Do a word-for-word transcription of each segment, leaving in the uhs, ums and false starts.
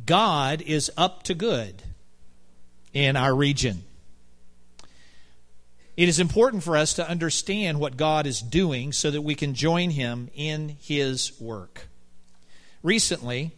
God is up to good in our region. It is important for us to understand what God is doing so that we can join Him in His work. Recently,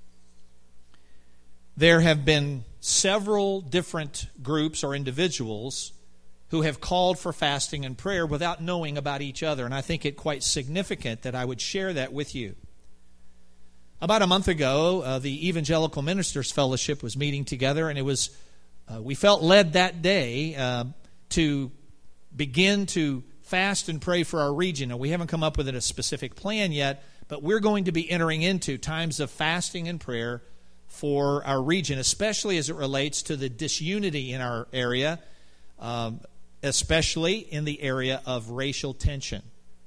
there have been several different groups or individuals who have called for fasting and prayer without knowing about each other, and I think it quite significant that I would share that with you. About a month ago, uh, the Evangelical Ministers Fellowship was meeting together, and it was uh, we felt led that day uh, to begin to fast and pray for our region. Now, we haven't come up with a specific plan yet, but we're going to be entering into times of fasting and prayer for our region, especially as it relates to the disunity in our area, um, especially in the area of racial tension.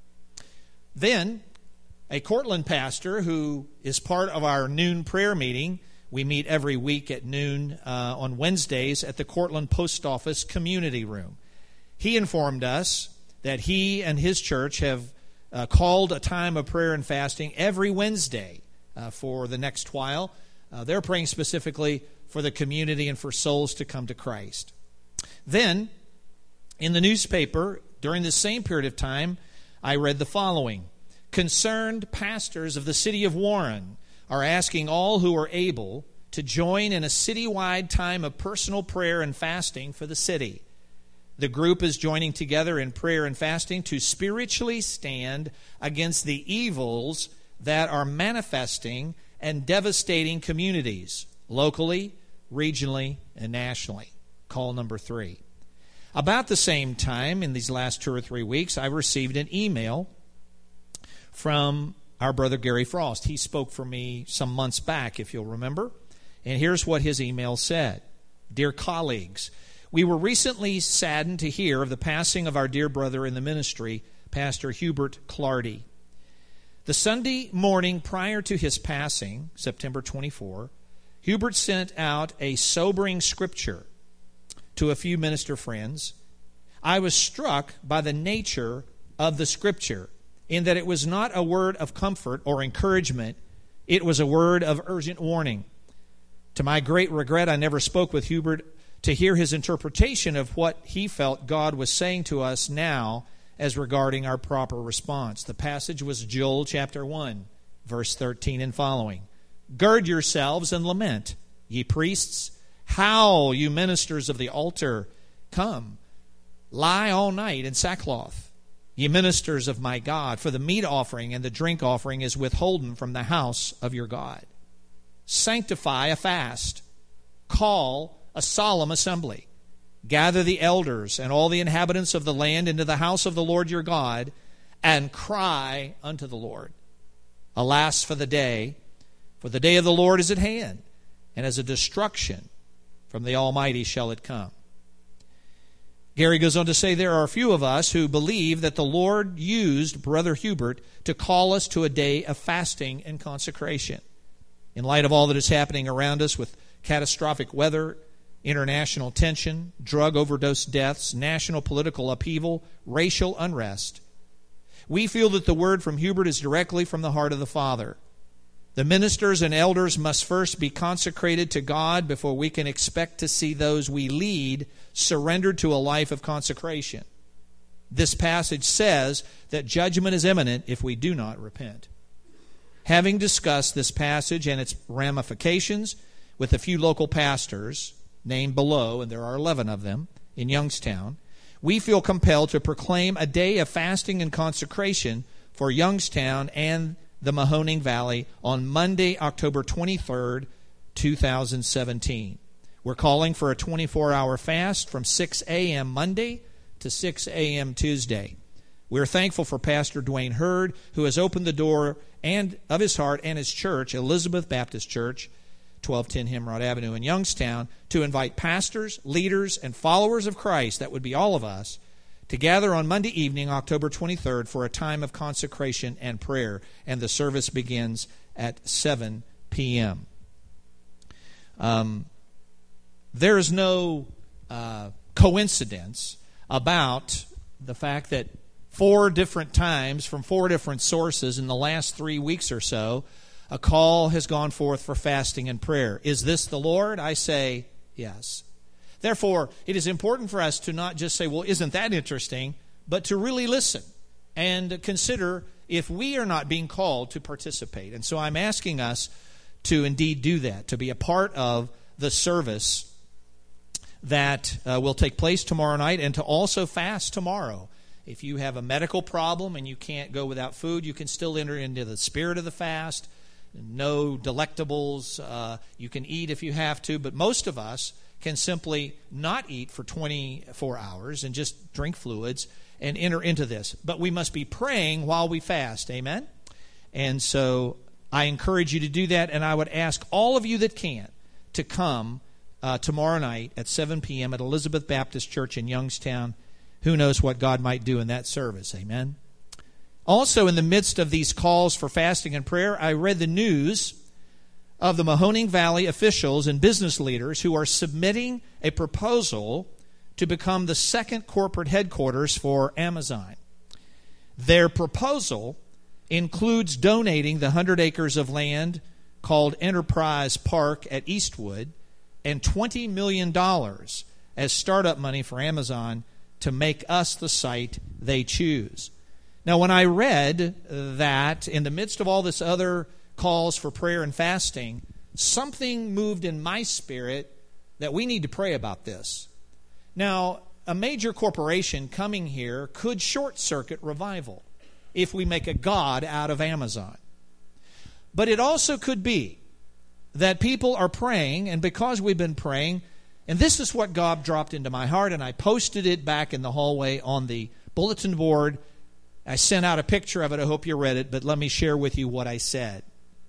Then, a Cortland pastor who is part of our noon prayer meeting, we meet every week at noon uh, on Wednesdays at the Cortland Post Office Community Room. He informed us that he and his church have uh, called a time of prayer and fasting every Wednesday uh, for the next while. Uh, they're praying specifically for the community and for souls to come to Christ. Then, in the newspaper, during the same period of time, I read the following. Concerned pastors of the city of Warren are asking all who are able to join in a citywide time of personal prayer and fasting for the city. The group is joining together in prayer and fasting to spiritually stand against the evils that are manifesting and devastating communities, locally, regionally, and nationally. Call number three. About the same time, in these last two or three weeks, I received an email from our brother Gary Frost. He spoke for me some months back, if you'll remember. And here's what his email said. Dear colleagues, we were recently saddened to hear of the passing of our dear brother in the ministry, Pastor Hubert Clardy. The Sunday morning prior to his passing, September twenty-fourth, Hubert sent out a sobering scripture to a few minister friends. I was struck by the nature of the scripture, in that it was not a word of comfort or encouragement, it was a word of urgent warning. To my great regret, I never spoke with Hubert to hear his interpretation of what he felt God was saying to us now as regarding our proper response. The passage was Joel chapter one, verse thirteen and following. Gird yourselves and lament, ye priests. Howl, you ministers of the altar. Come, lie all night in sackcloth, ye ministers of my God, for the meat offering and the drink offering is withholden from the house of your God. Sanctify a fast. Call a solemn assembly. Gather the elders and all the inhabitants of the land into the house of the Lord your God, and cry unto the Lord. Alas for the day, for the day of the Lord is at hand, and as a destruction from the Almighty shall it come. Gary goes on to say there are a few of us who believe that the Lord used Brother Hubert to call us to a day of fasting and consecration. In light of all that is happening around us with catastrophic weather, international tension, drug overdose deaths, national political upheaval, racial unrest, we feel that the word from Hubert is directly from the heart of the Father. The ministers and elders must first be consecrated to God before we can expect to see those we lead surrendered to a life of consecration. This passage says that judgment is imminent if we do not repent. Having discussed this passage and its ramifications with a few local pastors, named below, and there are eleven of them, in Youngstown, we feel compelled to proclaim a day of fasting and consecration for Youngstown and the Mahoning Valley on Monday, October twenty-third, two thousand seventeen. We're calling for a twenty-four hour fast from six a.m. Monday to six a.m. Tuesday. We're thankful for Pastor Dwayne Hurd, who has opened the door and of his heart and his church, Elizabeth Baptist Church, twelve ten Hemrod Avenue in Youngstown, to invite pastors, leaders, and followers of Christ, that would be all of us, to gather on Monday evening, October twenty-third, for a time of consecration and prayer. And the service begins at seven p.m. Um, there is no uh, coincidence about the fact that four different times from four different sources in the last three weeks or so, A call has gone forth for fasting and prayer. Is this the Lord? I say yes. Therefore, it is important for us to not just say, well, isn't that interesting, but to really listen and consider if we are not being called to participate. And so I'm asking us to indeed do that, to be a part of the service that uh, will take place tomorrow night, and to also fast tomorrow. If you have a medical problem and you can't go without food, you can still enter into the spirit of the fast. No delectables. Uh, you can eat if you have to, but most of us can simply not eat for twenty-four hours and just drink fluids and enter into this. But we must be praying while we fast. Amen? And so I encourage you to do that, and I would ask all of you that can to come uh, tomorrow night at seven p.m. at Elizabeth Baptist Church in Youngstown. Who knows what God might do in that service. Amen? Also, in the midst of these calls for fasting and prayer, I read the news of the Mahoning Valley officials and business leaders who are submitting a proposal to become the second corporate headquarters for Amazon. Their proposal includes donating the one hundred acres of land called Enterprise Park at Eastwood and twenty million dollars as startup money for Amazon to make us the site they choose. Now, when I read that, in the midst of all this other calls for prayer and fasting, something moved in my spirit that we need to pray about this. Now, a major corporation coming here could short-circuit revival if we make a god out of Amazon. But it also could be that people are praying, and because we've been praying, and this is what God dropped into my heart, and I posted it back in the hallway on the bulletin board. I sent out a picture of it. I hope you read it, but let me share with you what I said.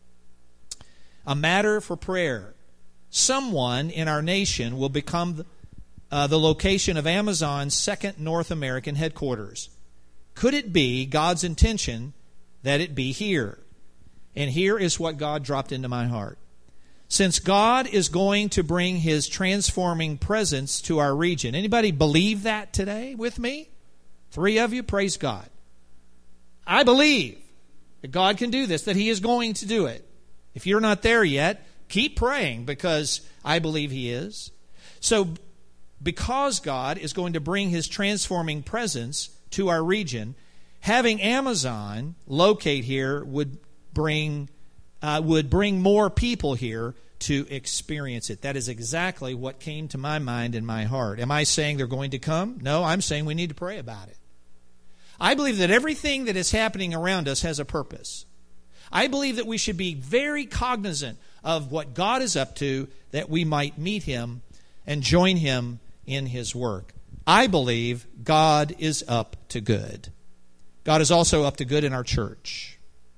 A matter for prayer. Someone in our nation will become uh, the location of Amazon's second North American headquarters. Could it be God's intention that it be here? And here is what God dropped into my heart. Since God is going to bring His transforming presence to our region. Anybody believe that today with me? Three of you, praise God. I believe that God can do this, that He is going to do it. If you're not there yet, keep praying, because I believe He is. So, because God is going to bring His transforming presence to our region, having Amazon locate here would bring uh, would bring more people here to experience it. That is exactly what came to my mind and my heart. Am I saying they're going to come? No, I'm saying we need to pray about it. I believe that everything that is happening around us has a purpose. I believe that we should be very cognizant of what God is up to, that we might meet Him and join Him in His work. I believe God is up to good. God is also up to good in our church.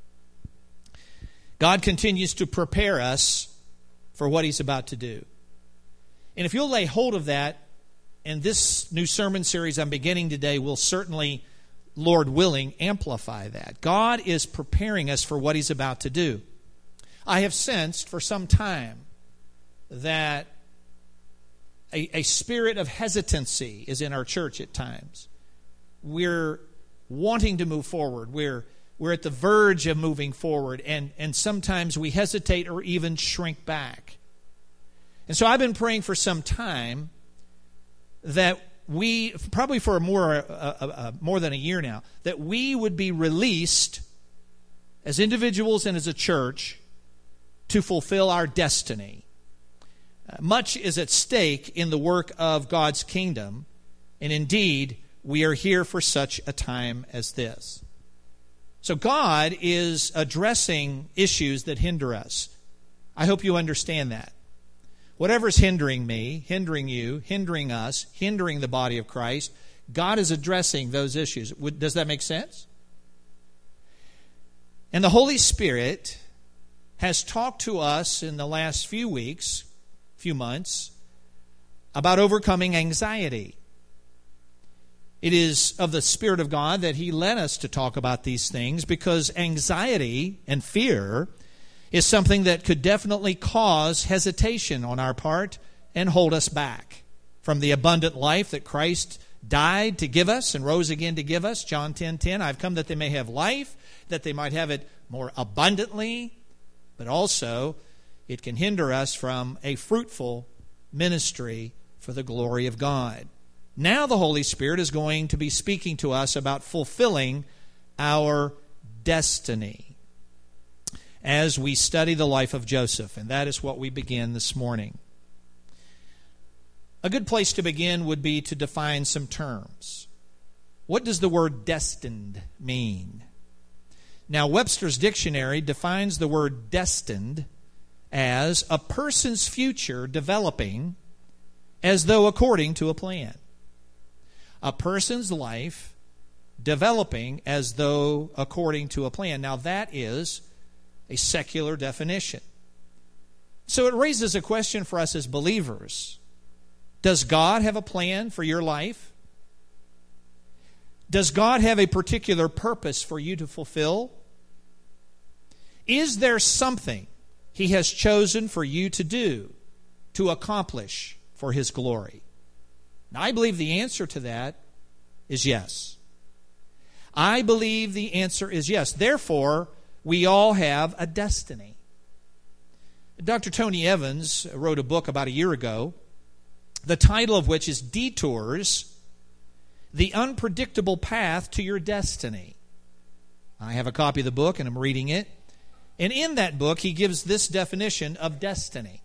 God continues to prepare us for what He's about to do. And if you'll lay hold of that, and this new sermon series I'm beginning today will certainly, Lord willing, amplify that. God is preparing us for what He's about to do. I have sensed for some time that a, a spirit of hesitancy is in our church at times. We're wanting to move forward. We're we're at the verge of moving forward, and, and sometimes we hesitate or even shrink back. And so I've been praying for some time that we, probably for more, uh, uh, uh, more than a year now, that we would be released as individuals and as a church to fulfill our destiny. Uh, much is at stake in the work of God's kingdom, and indeed, we are here for such a time as this. So God is addressing issues that hinder us. I hope you understand that. Whatever's hindering me, hindering you, hindering us, hindering the body of Christ, God is addressing those issues. Does that make sense? And the Holy Spirit has talked to us in the last few weeks, few months, about overcoming anxiety. It is of the Spirit of God that He led us to talk about these things, because anxiety and fear is something that could definitely cause hesitation on our part and hold us back from the abundant life that Christ died to give us and rose again to give us. John ten ten, I've come that they may have life, that they might have it more abundantly. but also it can hinder us from a fruitful ministry for the glory of God. Now the Holy Spirit is going to be speaking to us about fulfilling our destiny as we study the life of Joseph, and that is what we begin this morning. A good place to begin would be to define some terms. What does the word destined mean? Now, Webster's dictionary defines the word destined as a person's future developing as though according to a plan. A person's life developing as though according to a plan. Now, that is a secular definition. So it raises a question for us as believers. Does God have a plan for your life? Does God have a particular purpose for you to fulfill? Is there something He has chosen for you to do, to accomplish for His glory? Now, I believe the answer to that is yes. I believe the answer is yes. Therefore, we all have a destiny. Doctor Tony Evans wrote a book about a year ago, the title of which is Detours, The Unpredictable Path to Your Destiny. I have a copy of the book and I'm reading it. And in that book, he gives this definition of destiny.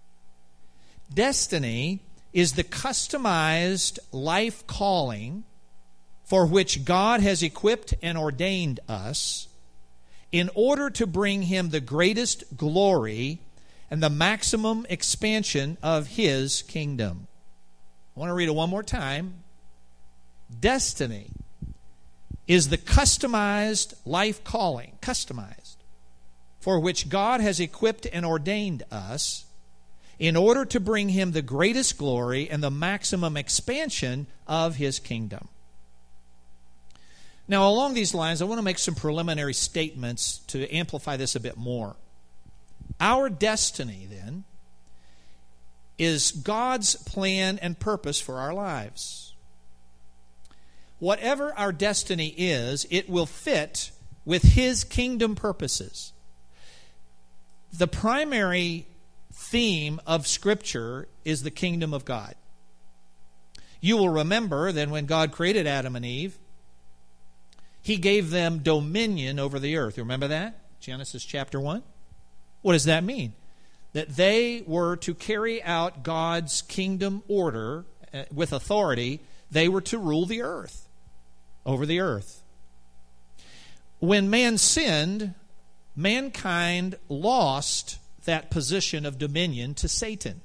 Destiny is the customized life calling for which God has equipped and ordained us in order to bring Him the greatest glory and the maximum expansion of His kingdom. I want to read it one more time. Destiny is the customized life calling, customized, for which God has equipped and ordained us in order to bring Him the greatest glory and the maximum expansion of His kingdom. Now, along these lines, I want to make some preliminary statements to amplify this a bit more. Our destiny, then, is God's plan and purpose for our lives. Whatever our destiny is, it will fit with His kingdom purposes. The primary theme of Scripture is the kingdom of God. You will remember that when God created Adam and Eve, He gave them dominion over the earth. You remember that? Genesis chapter one. What does that mean? That they were to carry out God's kingdom order with authority. They were to rule the earth, over the earth. When man sinned, mankind lost that position of dominion to Satan.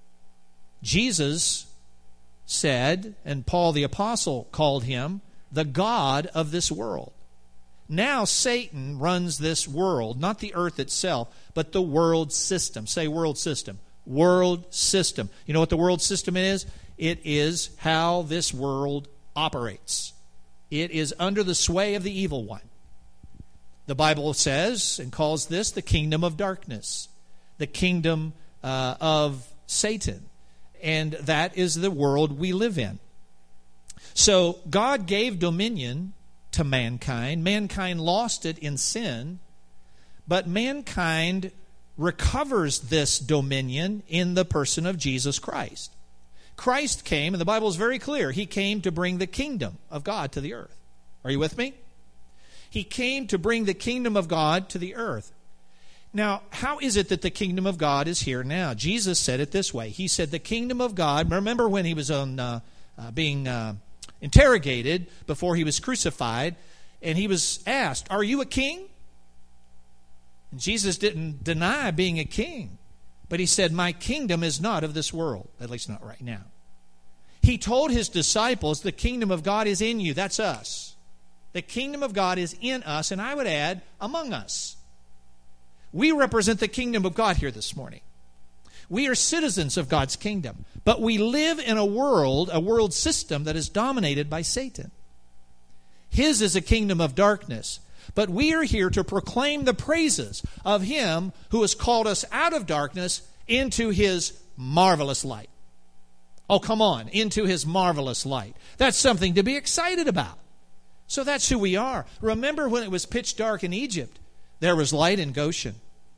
Jesus said, and Paul the Apostle called Him, the God of this world. Now Satan runs this world, not the earth itself, but the world system. Say world system. World system. You know what the world system is? It is how this world operates. It is under the sway of the evil one. The Bible says and calls this the kingdom of darkness, the kingdom uh, of Satan. And that is the world we live in. So God gave dominion to mankind. Mankind lost it in sin, but mankind recovers this dominion in the person of Jesus Christ. Christ came, and the Bible is very clear, He came to bring the kingdom of God to the earth. Are you with me? He came to bring the kingdom of God to the earth. Now, how is it that the kingdom of God is here now? Jesus said it this way. He said the kingdom of God, remember when He was on uh, uh, being uh, interrogated before He was crucified, and He was asked, are you a king? And Jesus didn't deny being a king, but He said, my kingdom is not of this world, at least not right now. He told His disciples, the kingdom of God is in you. That's us. The kingdom of God is in us, and I would add, among us. We represent the kingdom of God here this morning. We are citizens of God's kingdom, but we live in a world, a world system that is dominated by Satan. His is a kingdom of darkness, but we are here to proclaim the praises of Him who has called us out of darkness into His marvelous light. Oh, come on, into His marvelous light. That's something to be excited about. So that's who we are. Remember when it was pitch dark in Egypt, there was light in Goshen.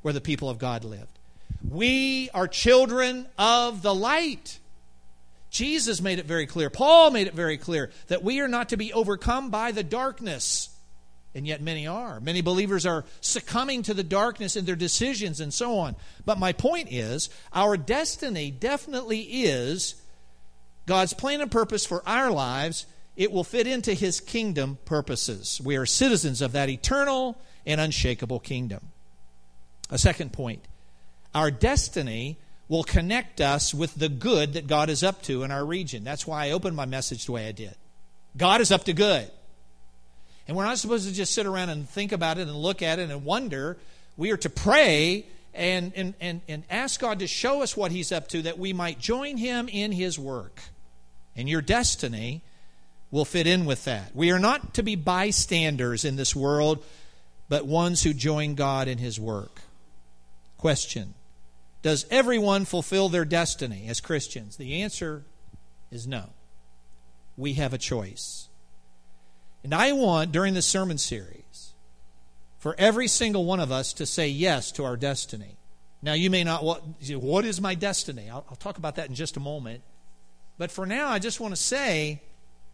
where the people of God lived. We are children of the light. Jesus made it very clear. Paul made it very clear that we are not to be overcome by the darkness. And yet many are. Many believers are succumbing to the darkness in their decisions and so on. But my point is, our destiny definitely is God's plan and purpose for our lives. It will fit into His kingdom purposes. We are citizens of that eternal and unshakable kingdom. A second point, our destiny will connect us with the good that God is up to in our region. That's why I opened my message the way I did. God is up to good. And we're not supposed to just sit around and think about it and look at it and wonder. We are to pray and, and, and, and ask God to show us what He's up to, that we might join Him in His work. And your destiny will fit in with that. We are not to be bystanders in this world, but ones who join God in His work. Question: does everyone fulfill their destiny as Christians? The answer is no. We have a choice. And I want, during this sermon series, for every single one of us to say yes to our destiny. Now, you may not, what, what is my destiny? I'll, I'll talk about that in just a moment. But for now, I just want to say,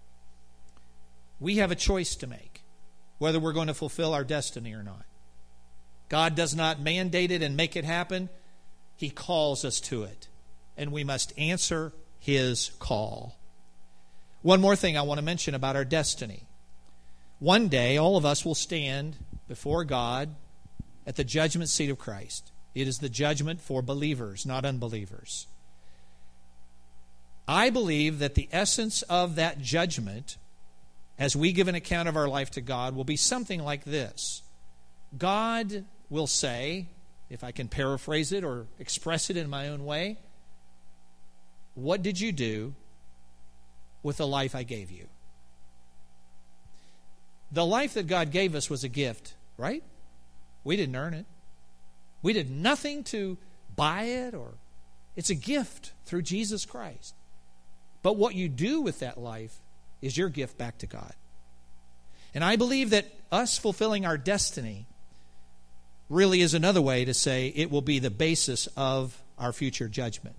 we have a choice to make, whether we're going to fulfill our destiny or not. God does not mandate it and make it happen. He calls us to it, and we must answer His call. One more thing I want to mention about our destiny. One day, all of us will stand before God at the judgment seat of Christ. It is the judgment for believers, not unbelievers. I believe that the essence of that judgment, as we give an account of our life to God, will be something like this. God will say, if I can paraphrase it or express it in my own way, what did you do with the life I gave you? The life that God gave us was a gift, right? We didn't earn it. We did nothing to buy it, or it's a gift through Jesus Christ. But what you do with that life is your gift back to God. And I believe that us fulfilling our destiny really is another way to say it will be the basis of our future judgment.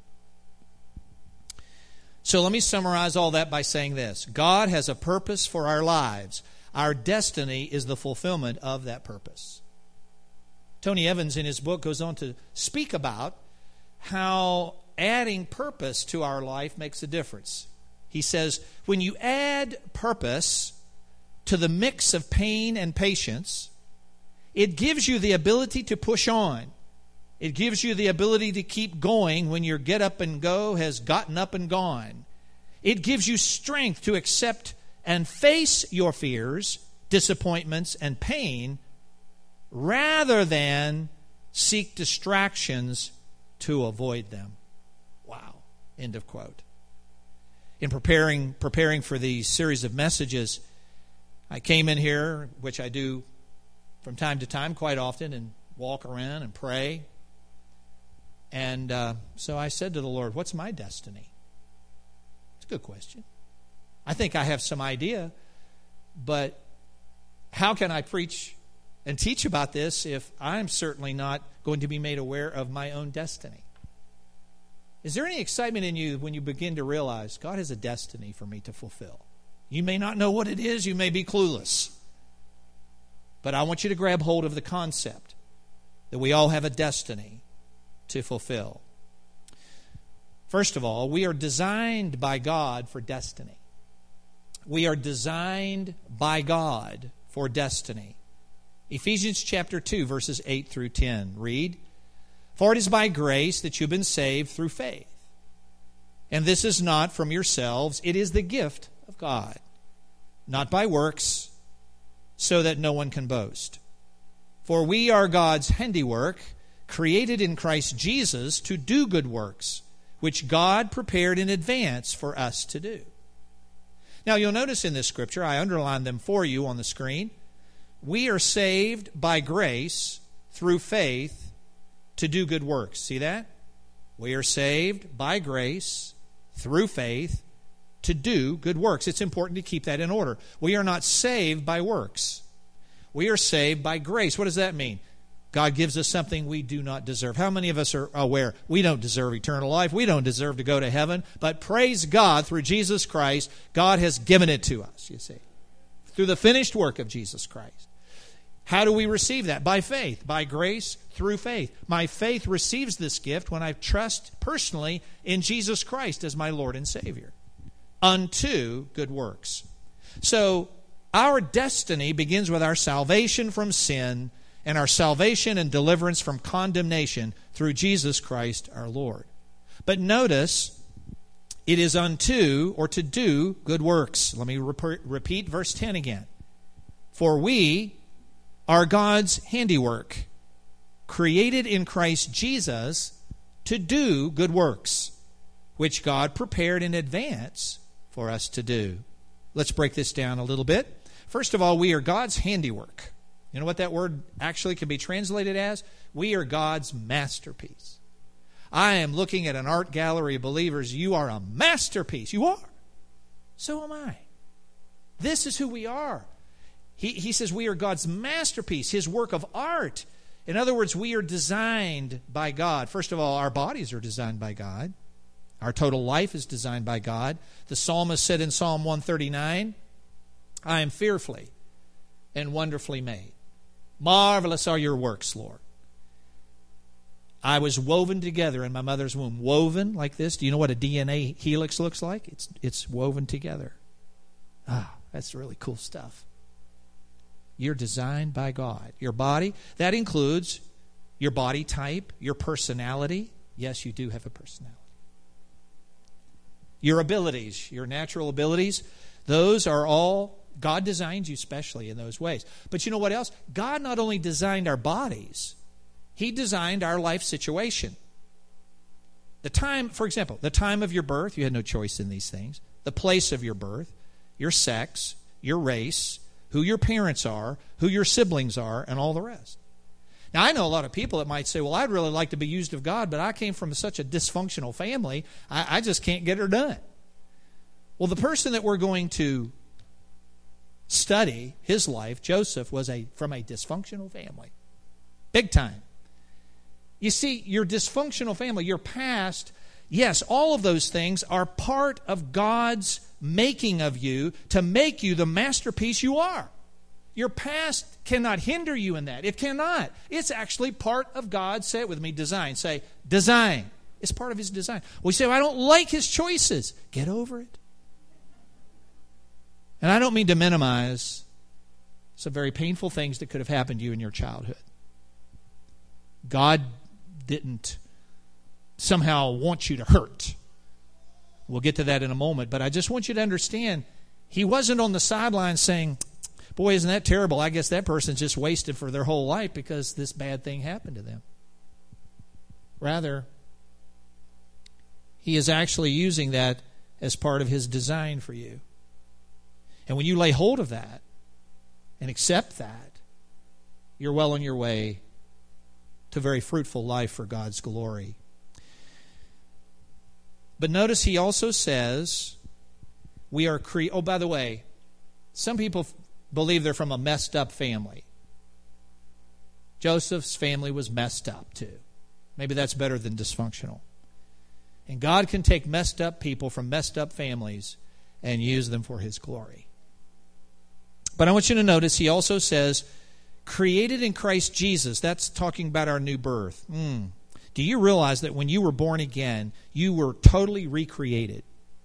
So let me summarize all that by saying this. God has a purpose for our lives. Our destiny is the fulfillment of that purpose. Tony Evans in his book goes on to speak about how adding purpose to our life makes a difference. He says, when you add purpose to the mix of pain and patience, it gives you the ability to push on. It gives you the ability to keep going when your get up and go has gotten up and gone. It gives you strength to accept and face your fears, disappointments, and pain, rather than seek distractions to avoid them. Wow. End of quote. In preparing preparing for these series of messages, I came in here, which I do from time to time, quite often, and walk around and pray. And uh, so I said to the Lord, what's my destiny? It's a good question. I think I have some idea, but how can I preach and teach about this if I'm certainly not going to be made aware of my own destiny? Is there any excitement in you when you begin to realize God has a destiny for me to fulfill? You may not know what it is. You may be clueless. But I want you to grab hold of the concept that we all have a destiny to fulfill. First of all, we are designed by God for destiny. We are designed by God for destiny. Ephesians chapter two, verses eight through ten. Read, "For it is by grace that you've been saved through faith. And this is not from yourselves, it is the gift of God, not by works, so that no one can boast. For we are God's handiwork, created in Christ Jesus to do good works, which God prepared in advance for us to do." Now you'll notice in this scripture, I underlined them for you on the screen, we are saved by grace through faith to do good works. See that? We are saved by grace through faith to do good works. It's important to keep that in order. We are not saved by works. We are saved by grace. What does that mean? God gives us something we do not deserve. How many of us are aware we don't deserve eternal life? We don't deserve to go to heaven. But praise God, through Jesus Christ, God has given it to us, you see, through the finished work of Jesus Christ. How do we receive that? By faith, by grace, through faith. My faith receives this gift when I trust personally in Jesus Christ as my Lord and Savior, unto good works. So our destiny begins with our salvation from sin and our salvation and deliverance from condemnation through Jesus Christ our Lord. But notice, it is unto, or to do, good works. Let me rep- repeat verse ten again. For we are God's handiwork, created in Christ Jesus to do good works, which God prepared in advance for us to do. Let's break this down a little bit. First of all, we are God's handiwork. You know what that word actually can be translated as? We are God's masterpiece. I am looking at an art gallery of believers. You are a masterpiece. You are. So am I. This is who we are. He, he says we are God's masterpiece, His work of art. In other words, we are designed by God. First of all, our bodies are designed by God. Our total life is designed by God. The psalmist said in Psalm one thirty-nine, I am fearfully and wonderfully made. Marvelous are your works, Lord. I was woven together in my mother's womb. Woven like this. Do you know what a D N A helix looks like? It's, it's woven together. Ah, that's really cool stuff. You're designed by God. Your body, that includes your body type, your personality. Yes, you do have a personality. Your abilities, your natural abilities, those are all, God designed you specially in those ways. But you know what else? God not only designed our bodies, He designed our life situation. The time, for example, the time of your birth, you had no choice in these things. The place of your birth, your sex, your race, who your parents are, who your siblings are, and all the rest. Now, I know a lot of people that might say, well, I'd really like to be used of God, but I came from such a dysfunctional family, I, I just can't get her done. Well, the person that we're going to study, his life, Joseph, was a from a dysfunctional family. Big time. You see, your dysfunctional family, your past, yes, all of those things are part of God's making of you to make you the masterpiece you are. Your past cannot hinder you in that. It cannot. It's actually part of God's, say it with me, design. Say, design. It's part of His design. We say, well, I don't like His choices. Get over it. And I don't mean to minimize some very painful things that could have happened to you in your childhood. God didn't somehow want you to hurt. We'll get to that in a moment. But I just want you to understand, He wasn't on the sidelines saying, boy, isn't that terrible? I guess that person's just wasted for their whole life because this bad thing happened to them. Rather, He is actually using that as part of His design for you. And when you lay hold of that and accept that, you're well on your way to a very fruitful life for God's glory. But notice He also says we are cre- oh, by the way, some people f- believe they're from a messed up family. Joseph's family was messed up too. Maybe that's better than dysfunctional. And God can take messed up people from messed up families and use them for His glory. But I want you to notice He also says, created in Christ Jesus. That's talking about our new birth. Mm. Do you realize that when you were born again, you were totally recreated?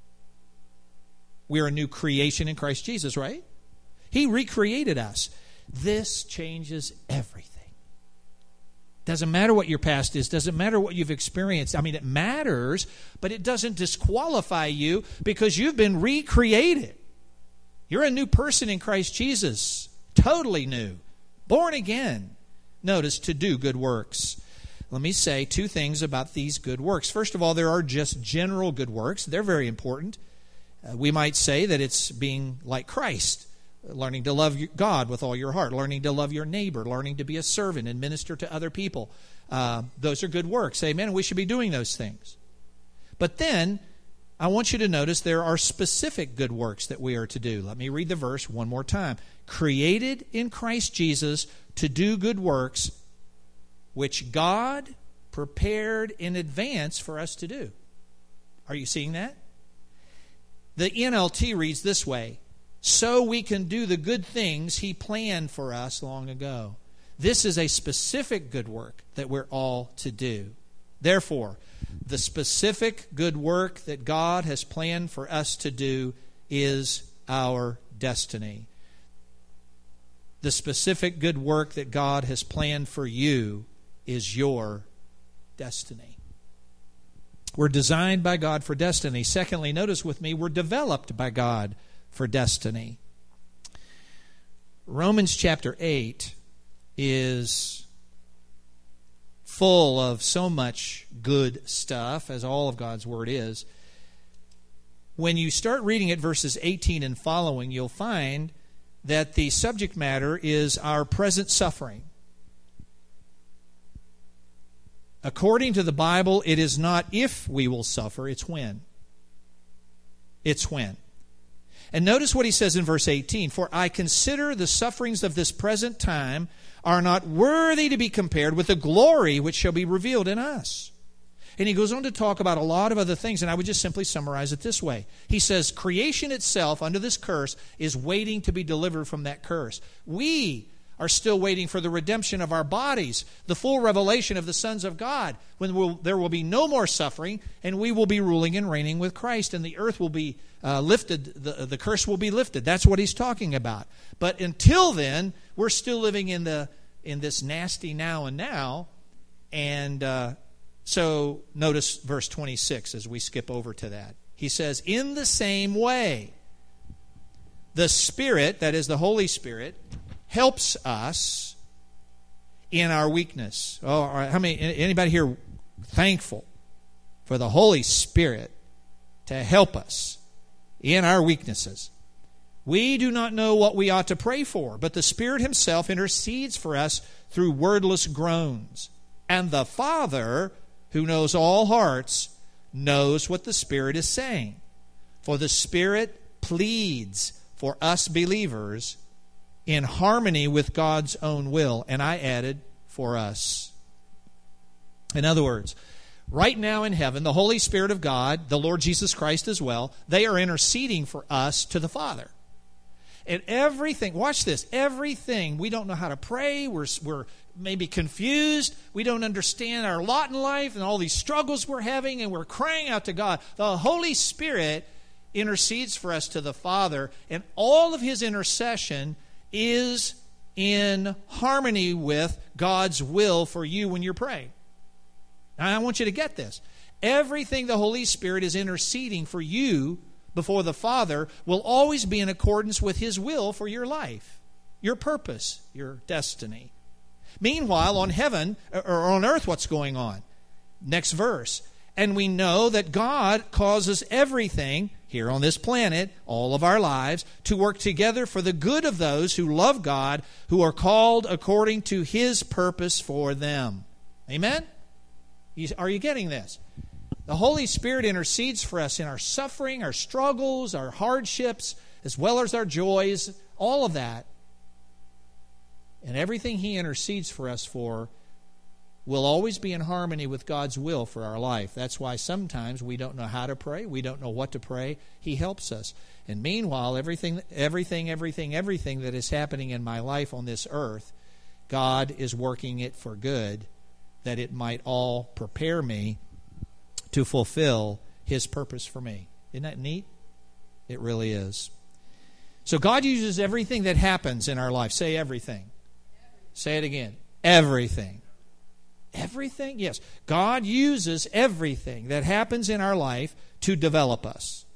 We are a new creation in Christ Jesus, right? He recreated us. This changes everything. Doesn't matter what your past is. Doesn't matter what you've experienced. I mean, it matters, but it doesn't disqualify you because you've been recreated. You're a new person in Christ Jesus. Totally new. Born again. Notice, to do good works. Let me say two things about these good works. First of all, there are just general good works. They're very important. Uh, we might say that it's being like Christ. Learning to love God with all your heart, learning to love your neighbor, learning to be a servant and minister to other people. Uh, those are good works. Amen. We should be doing those things. But then, I want you to notice there are specific good works that we are to do. Let me read the verse one more time. Created in Christ Jesus to do good works, which God prepared in advance for us to do. Are you seeing that? The N L T reads this way, so we can do the good things He planned for us long ago. This is a specific good work that we're all to do. Therefore, the specific good work that God has planned for us to do is our destiny. The specific good work that God has planned for you is your destiny. We're designed by God for destiny. Secondly, notice with me, we're developed by God for destiny. Romans chapter eight is full of so much good stuff, as all of God's Word is. When you start reading at verses eighteen and following, you'll find that the subject matter is our present suffering. According to the Bible, it is not if we will suffer, it's when. It's when. And notice what he says in verse eighteen, for I consider the sufferings of this present time are not worthy to be compared with the glory which shall be revealed in us. And he goes on to talk about a lot of other things, and I would just simply summarize it this way. He says, creation itself under this curse is waiting to be delivered from that curse. We are still waiting for the redemption of our bodies, the full revelation of the sons of God, when we'll, there will be no more suffering, and we will be ruling and reigning with Christ, and the earth will be uh, lifted, the, the curse will be lifted. That's what he's talking about. But until then, we're still living in the in this nasty now and now, and uh, so notice verse twenty-six as we skip over to that. He says, in the same way, the Spirit, that is the Holy Spirit, helps us in our weakness. Oh, all right. How many? Anybody here thankful for the Holy Spirit to help us in our weaknesses? We do not know what we ought to pray for, but the Spirit Himself intercedes for us through wordless groans. And the Father, who knows all hearts, knows what the Spirit is saying. For the Spirit pleads for us believers in harmony with God's own will. And I added, for us. In other words, right now in heaven, the Holy Spirit of God, the Lord Jesus Christ as well, they are interceding for us to the Father. And everything, watch this, everything, we don't know how to pray, we're, we're maybe confused, we don't understand our lot in life and all these struggles we're having, and we're crying out to God. The Holy Spirit intercedes for us to the Father, and all of His intercession is in harmony with God's will for you when you're praying. Now, I want you to get this. Everything the Holy Spirit is interceding for you before the Father will always be in accordance with His will for your life, your purpose, your destiny. Meanwhile, on heaven, or on earth, what's going on? Next verse. And we know that God causes everything here on this planet, all of our lives, to work together for the good of those who love God, who are called according to His purpose for them. Amen? Are you getting this? The Holy Spirit intercedes for us in our suffering, our struggles, our hardships, as well as our joys, all of that. And everything He intercedes for us for will always be in harmony with God's will for our life. That's why sometimes we don't know how to pray. We don't know what to pray. He helps us. And meanwhile, everything, everything, everything, everything that is happening in my life on this earth, God is working it for good, that it might all prepare me to fulfill His purpose for me. Isn't that neat? It really is. So God uses everything that happens in our life. Say everything. Say it again. Everything. Everything? Yes. God uses everything that happens in our life to develop us,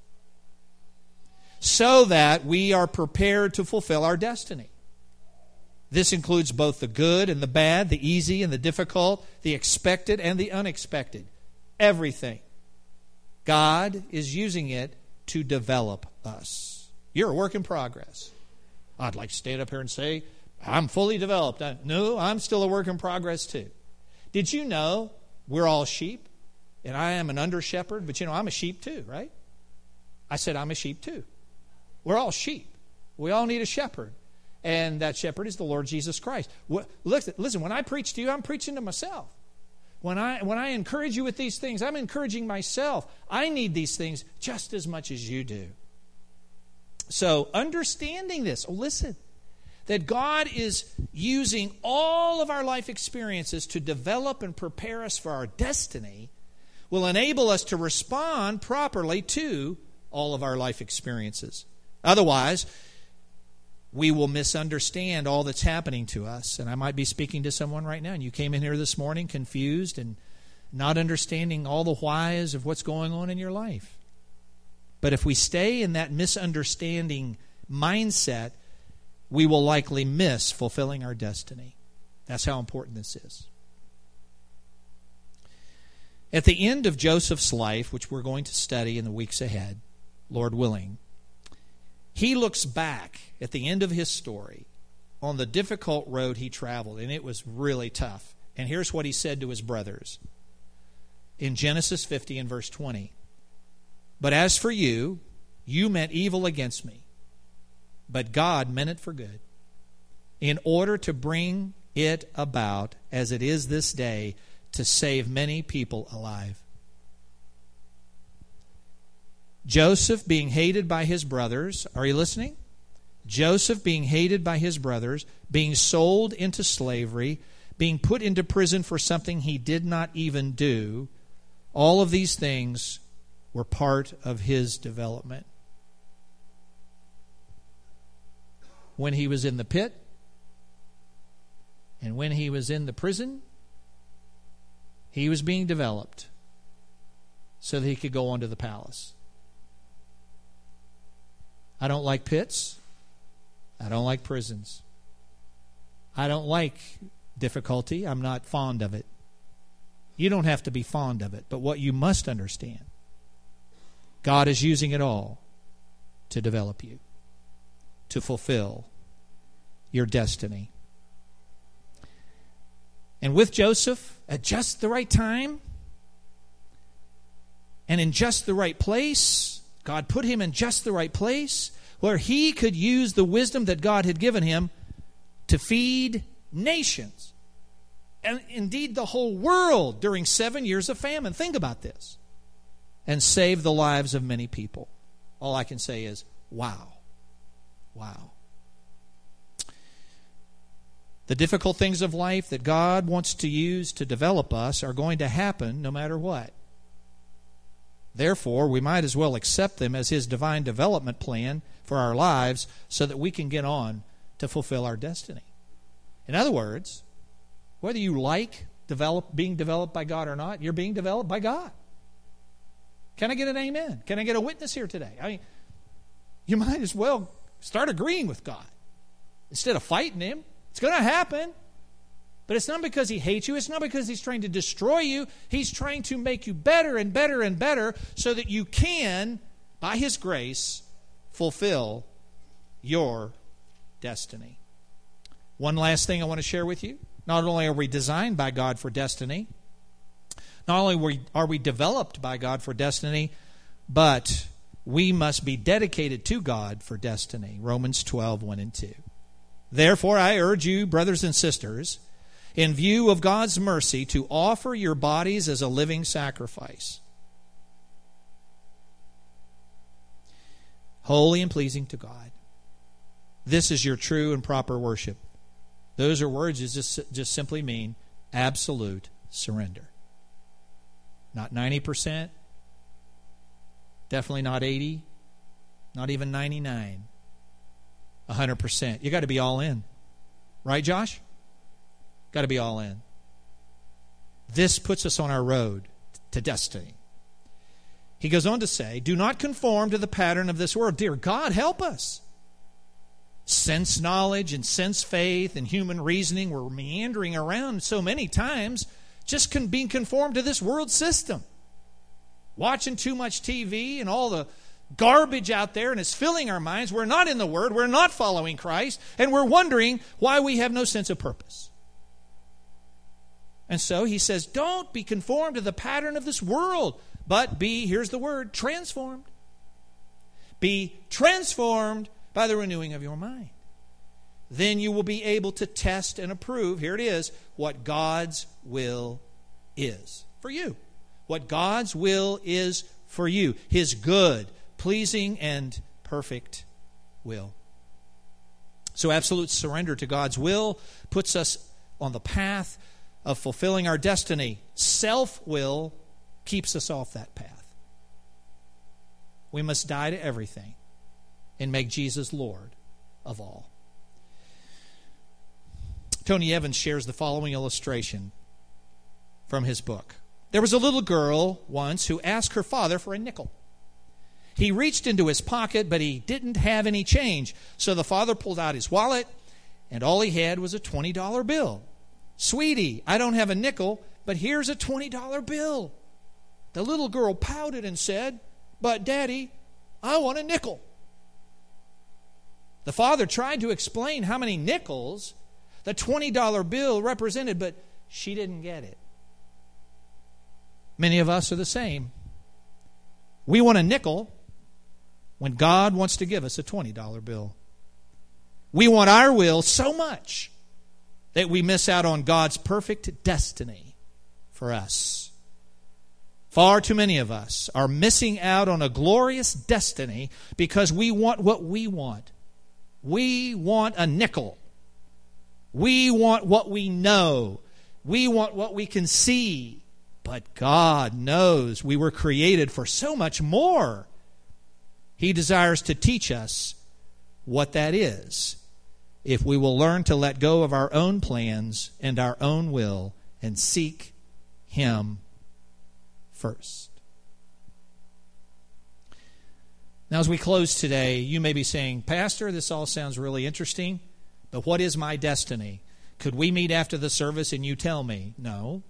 so that we are prepared to fulfill our destiny. This includes both the good and the bad, the easy and the difficult, the expected and the unexpected. Everything. God is using it to develop us. You're a work in progress. I'd like to stand up here and say, I'm fully developed. No, I'm still a work in progress too. Did you know we're all sheep? And I am an under shepherd, but you know, I'm a sheep too, right? I said I'm a sheep too. We're all sheep. We all need a shepherd. And that shepherd is the Lord Jesus Christ. Listen, listen, when I preach to you, I'm preaching to myself. When I, when I encourage you with these things, I'm encouraging myself. I need these things just as much as you do. So understanding this, oh, listen, that God is using all of our life experiences to develop and prepare us for our destiny will enable us to respond properly to all of our life experiences. Otherwise, we will misunderstand all that's happening to us. And I might be speaking to someone right now, and you came in here this morning confused and not understanding all the whys of what's going on in your life. But if we stay in that misunderstanding mindset, we will likely miss fulfilling our destiny. That's how important this is. At the end of Joseph's life, which we're going to study in the weeks ahead, Lord willing, he looks back at the end of his story on the difficult road he traveled, and it was really tough. And here's what he said to his brothers in Genesis fifty and verse twenty. But as for you, you meant evil against me, but God meant it for good, in order to bring it about as it is this day, to save many people alive. Joseph being hated by his brothers, are you listening? Joseph being hated by his brothers, being sold into slavery, being put into prison for something he did not even do, all of these things were part of his development. When he was in the pit, and when he was in the prison, he was being developed so that he could go on to the palace. I don't like pits. I don't like prisons. I don't like difficulty. I'm not fond of it. You don't have to be fond of it. But what you must understand, God is using it all to develop you, to fulfill your destiny. And with Joseph, at just the right time, and in just the right place, God put him in just the right place where he could use the wisdom that God had given him to feed nations. And indeed the whole world during seven years of famine. Think about this. And save the lives of many people. All I can say is, wow. Wow. The difficult things of life that God wants to use to develop us are going to happen no matter what. Therefore, we might as well accept them as His divine development plan for our lives so that we can get on to fulfill our destiny. In other words, whether you like develop, being developed by God or not, you're being developed by God. Can I get an amen? Can I get a witness here today? I mean, you might as well start agreeing with God instead of fighting Him. It's going to happen. But it's not because He hates you. It's not because He's trying to destroy you. He's trying to make you better and better and better so that you can, by His grace, fulfill your destiny. One last thing I want to share with you. Not only are we designed by God for destiny, not only are we developed by God for destiny, but we must be dedicated to God for destiny. Romans twelve, one and two. Therefore, I urge you, brothers and sisters, in view of God's mercy, to offer your bodies as a living sacrifice, holy and pleasing to God. This is your true and proper worship. Those are words that just, just simply mean absolute surrender. Not ninety percent, definitely not eighty, not even ninety-nine, one hundred percent. You got to be all in. Right, Josh? Got to be all in. This puts us on our road to destiny. He goes on to say, do not conform to the pattern of this world. Dear God, help us. Sense knowledge and sense faith and human reasoning were meandering around so many times, just con- being conformed to this world system. Watching too much T V and all the garbage out there, and it's filling our minds. We're not in the Word. We're not following Christ. And we're wondering why we have no sense of purpose. And so he says, don't be conformed to the pattern of this world, but be, here's the word, transformed. Be transformed by the renewing of your mind. then you will be able to test and approve, here it is, what God's will is for you. What God's will is for you. His good, pleasing, and perfect will. So absolute surrender to God's will puts us on the path of fulfilling our destiny. Self-will keeps us off that path. We must die to everything and make Jesus Lord of all. Tony Evans shares the following illustration from his book. There was a little girl once who asked her father for a nickel. He reached into his pocket, but he didn't have any change. So the father pulled out his wallet, and all he had was a twenty dollar bill. Sweetie, I don't have a nickel, but here's a twenty dollar bill. The little girl pouted and said, but Daddy, I want a nickel. The father tried to explain how many nickels the twenty dollar bill represented, but she didn't get it. Many of us are the same. We want a nickel when God wants to give us a twenty dollar bill. We want our will so much that we miss out on God's perfect destiny for us. Far too many of us are missing out on a glorious destiny because we want what we want. We want a nickel. We want what we know. We want what we can see. But God knows we were created for so much more. He desires to teach us what that is if we will learn to let go of our own plans and our own will and seek Him first. Now, as we close today, you may be saying, Pastor, this all sounds really interesting, but what is my destiny? Could we meet after the service and you tell me? No.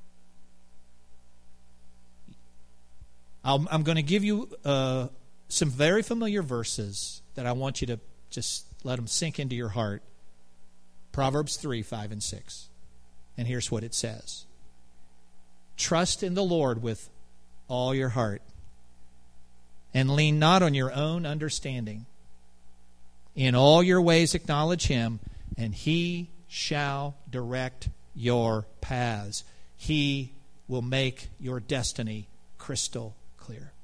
I'll, I'm going to give you uh, some very familiar verses that I want you to just let them sink into your heart. Proverbs three, five, and six. And here's what it says. Trust in the Lord with all your heart, and lean not on your own understanding. In all your ways acknowledge Him, and He shall direct your paths. He will make your destiny crystal clear.